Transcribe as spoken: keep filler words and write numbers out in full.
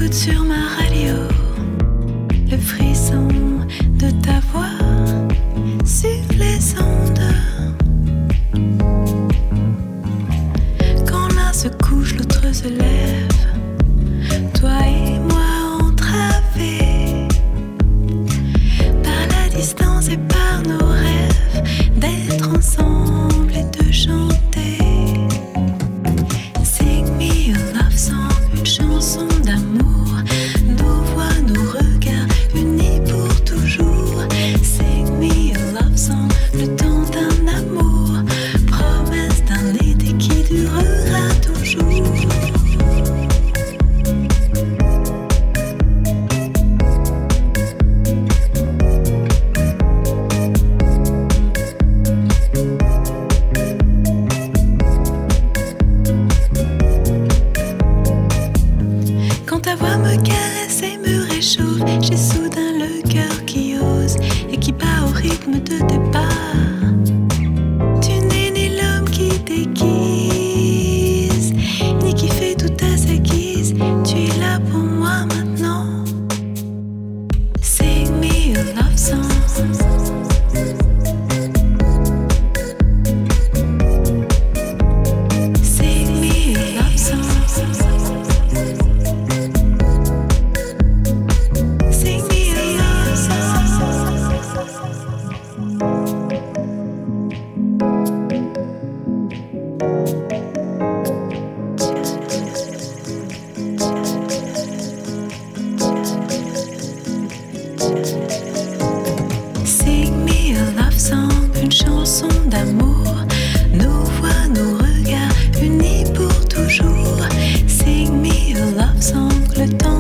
J'écoute sur ma radio le frisson de ta voix sur les ondes. Quand l'un se couche, l'autre se lève, toi et moi entravés par la distance et par nos rêves d'être ensemble et de chanter. Sing me a love song, une chanson d'amour, nos voix, nos regards unis pour toujours. Sing me a love song, le temps d'un amour, promesse d'un été qui durera toujours. Quand ta voix me caresse et me réchauffe, j'ai soudain le cœur qui ose et qui bat au rythme de tes pas. Tu n'es ni l'homme qui déguise, ni qui fait tout à sa guise. Tu es là pour moi maintenant. Sing me a love song. Sing me a love song. Sing me a love Sing me a love song, une chanson d'amour, nos voix, nos regards unis pour toujours. Sing me a love song, le temps